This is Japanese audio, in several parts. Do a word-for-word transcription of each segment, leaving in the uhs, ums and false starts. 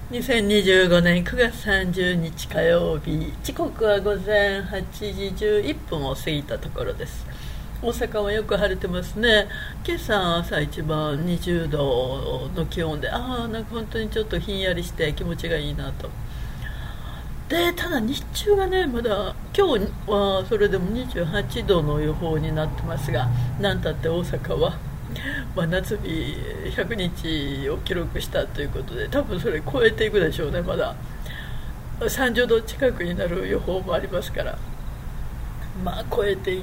にせんにじゅうごねんくがつさんじゅうにち火曜日、時刻は午前はちじじゅういっぷんを過ぎたところです。大阪はよく晴れてますね。今朝朝一番にじゅうどの気温で、ああなんか本当にちょっとひんやりして気持ちがいいなと。でただ日中がね、まだ今日はそれでもにじゅうはちどの予報になってますが、なんたって大阪は真夏日ひゃくにちを記録したということで、多分それ超えていくでしょうね。まださんじゅうど近くになる予報もありますから、まあ超えていって、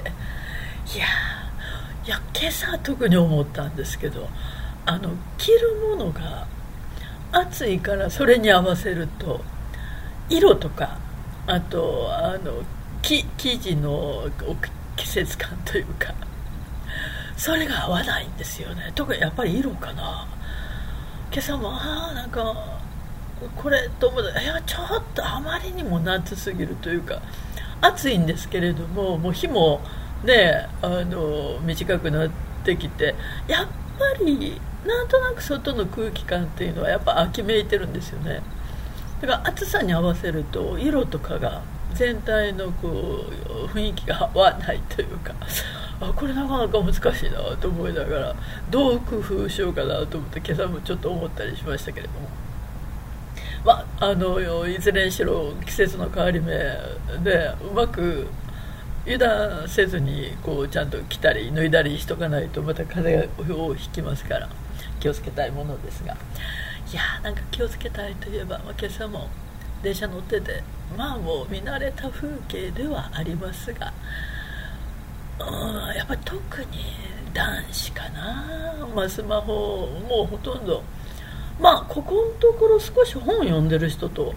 いやいや今朝特に思ったんですけど、あの着るものが暑いから、それに合わせると色とか、あとあの生地の季節感というか、それが合わないんですよね。特にやっぱり色かな。今朝もああなんかこれと思った。いやちょっとあまりにも夏すぎるというか、暑いんですけれども、もう日もねあの短くなってきて、やっぱりなんとなく外の空気感っていうのはやっぱ秋めいてるんですよね。だから暑さに合わせると色とかが全体のこう雰囲気が合わないというか、あこれなかなか難しいなと思いながら、どう工夫しようかなと思って今朝もちょっと思ったりしましたけれども、まあ、あのいずれにしろ季節の変わり目でうまく油断せずにこうちゃんと着たり脱いだりしとかないと、また風邪をひきますから気をつけたいものですが、いやーなんか気をつけたいといえば、まあ、今朝も電車乗ってて、まあもう見慣れた風景ではありますが、うんやっぱり特に男子かな、まあ、スマホもうほとんど、まあここのところ少し本読んでる人と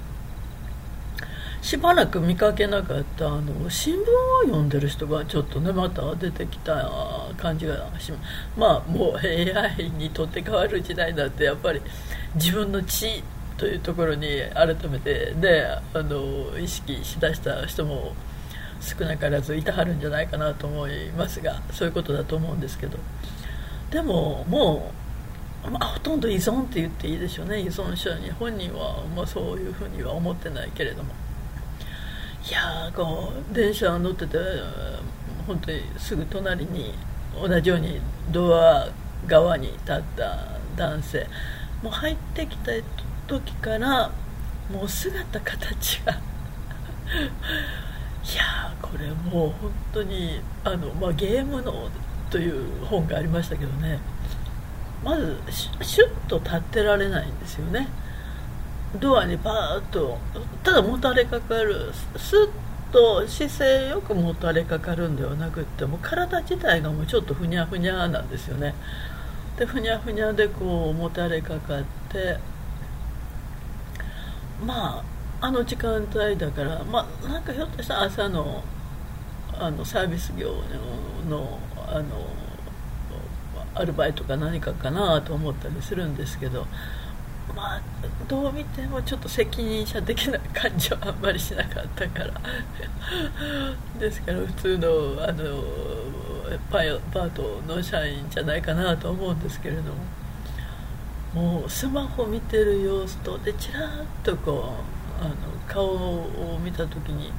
しばらく見かけなかった、あの新聞を読んでる人がちょっとねまた出てきた感じがします。まあもう エーアイ にとって変わる時代だって、やっぱり自分の知というところに改めてねあの意識しだした人も少なからずいたはるんじゃないかなと思いますが、そういうことだと思うんですけど、でももう、まあ、ほとんど依存って言っていいでしょうね。依存症に本人は、まあ、そういうふうには思ってないけれども、いやーこう電車乗ってて本当にすぐ隣に同じようにドア側に立った男性、もう入ってきた時からもう姿形がいやーこれもう本当にあの、まあ、ゲームのという本がありましたけどね、まずシュッと立ってられないんですよね。ドアにパーッとただもたれかかる、スッと姿勢よくもたれかかるんではなくって、もう体自体がもうちょっとふにゃふにゃなんですよね。でふにゃふにゃでこうもたれかかって、まああの時間帯だから、まあなんかひょっとしたら朝のあのサービス業ののあのアルバイトか何かかなと思ったりするんですけど、まあどう見てもちょっと責任者的な感じはあんまりしなかったからですから普通のあのパイパートの社員じゃないかなと思うんですけれども、もうスマホ見てる様子とでちらっとこうあの顔を見た時に、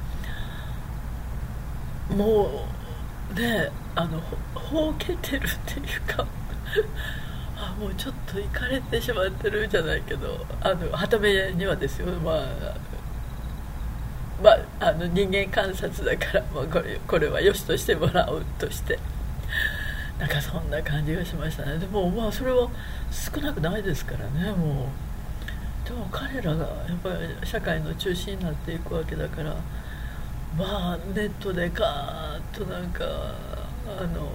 もうねあのほうけてるっていうかあもうちょっといかれてしまってるじゃないけど、あのはためにはですよ、まあまあ、あの人間観察だから、まあ、これこれはよしとしてもらうとして、なんかそんな感じがしましたね。でもまあそれは少なくないですからね。もうでも彼らがやっぱり社会の中心になっていくわけだから、まあネットでガーッとなんかあの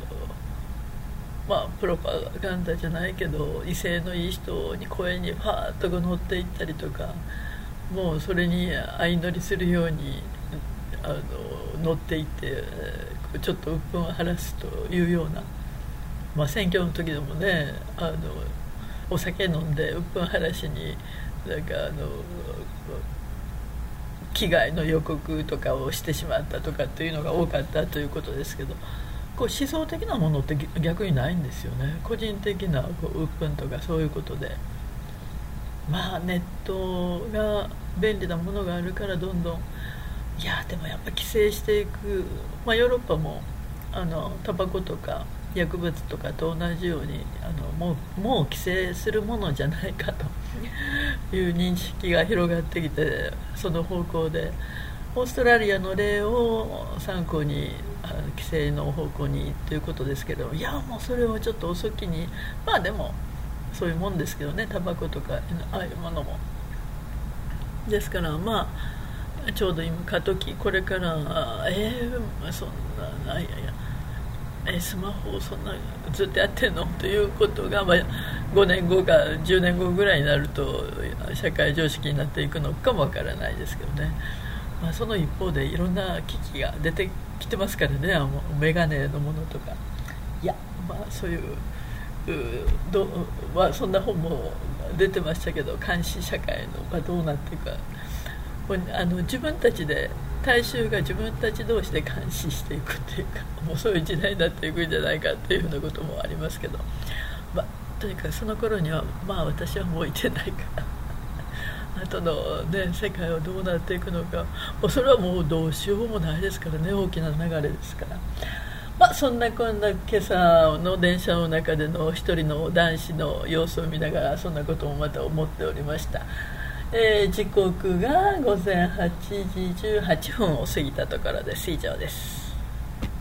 まあプロパガンダじゃないけど威勢のいい人に声にファーッと乗っていったりとか、もうそれに相乗りするようにあの乗っていってちょっと鬱憤を晴らすというような、まあ、選挙の時でもねあのお酒飲んで鬱憤晴らしになんかあの危害の予告とかをしてしまったとかっていうのが多かったということですけど、こう思想的なものって逆にないんですよね。個人的なこう鬱憤とかそういうことでまあネットが便利なものがあるからどんどん、いやでもやっぱ規制していく、まあ、ヨーロッパもあのタバコとか薬物とかと同じようにあのもう、もう規制するものじゃないかという認識が広がってきて、その方向でオーストラリアの例を参考にあの規制の方向にということですけど、いやもうそれはちょっと遅きに、まあでもそういうもんですけどね、タバコとかああいうものも。ですからまあちょうど今過渡期、これからえー、そんな、いやいやえスマホをそんなずっとやってんのということが、まあ、ごねんごかじゅうねんごぐらいになると社会常識になっていくのかもわからないですけどね、まあ、その一方でいろんな機器が出てきてますからね、メガネのものとか、いやまあそういうど、まあ、そんな本も出てましたけど、監視社会のがどうなっていくか、あの自分たちで大衆が自分たち同士で監視していくっていうか、もうそういう時代になっていくんじゃないかっていうふうなこともありますけど、まあ、とにかくその頃にはまあ私はもういてないから後の、ね、世界はどうなっていくのか、もうそれはもうどうしようもないですからね、大きな流れですから。まあ、そんなこんな今朝の電車の中での一人の男子の様子を見ながらそんなこともまた思っておりました。えー、時刻が午前はちじじゅうはっぷんを過ぎたところです。以上です。